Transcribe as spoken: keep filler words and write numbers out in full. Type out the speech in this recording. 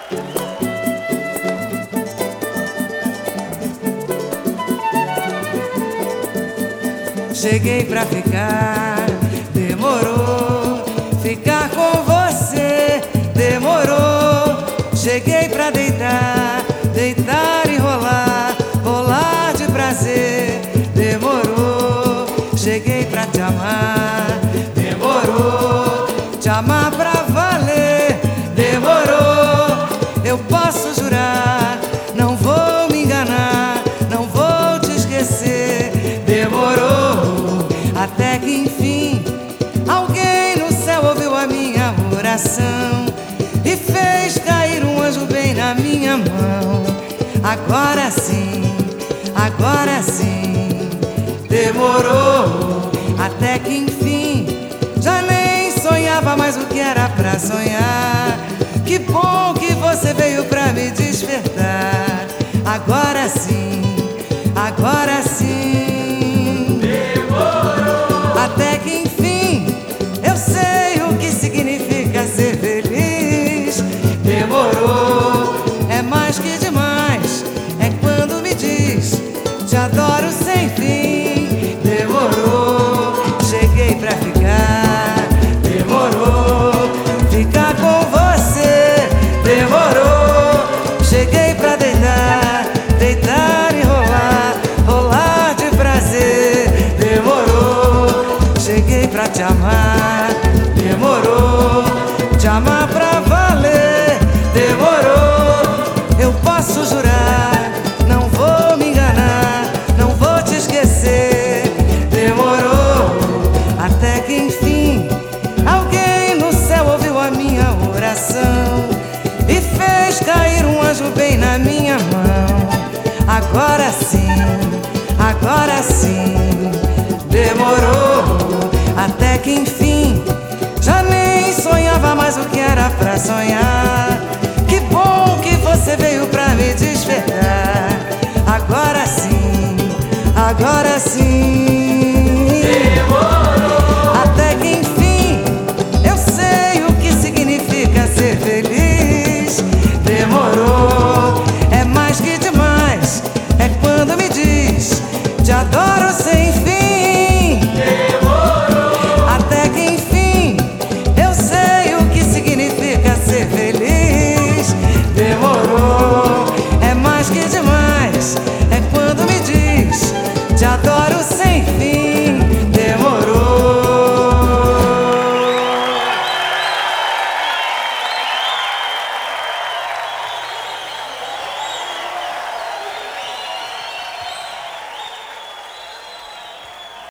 Cheguei pra ficar, demorou. Ficar com você, demorou. Cheguei pra deitar, deitar e rolar, rolar de prazer, demorou. Cheguei pra te amar, demorou. Te amar pra valer, demorou. Eu posso jurar, não vou me enganar, não vou te esquecer, demorou. Até que enfim alguém no céu ouviu a minha oração e fez cair um anjo bem na minha mão. Agora sim, agora sim, demorou. Até que enfim já nem sonhava mais o que era pra sonhar. Que bom que você veio pra me despertar. Agora sim, agora sim, demorou. Até que enfim eu sei o que significa ser feliz. Demorou, é mais que demais. É quando me diz te adoro sem fim. Demorou, cheguei pra ficar, demorou. Ficar com você, demorou. Cheguei pra deitar, deitar e rolar, rolar de prazer, demorou. Cheguei pra te amar, demorou. Te amar pra valer, demorou. Eu posso jurar, não vou me enganar, não vou te esquecer, demorou. Até que enfim alguém no céu ouviu a minha oração e fez cair um anjo bem na minha mão. Agora sim, agora sim, demorou. Até que enfim já nem sonhava mais o que era pra sonhar. Que bom que você veio pra me despertar. Agora sim, agora sim.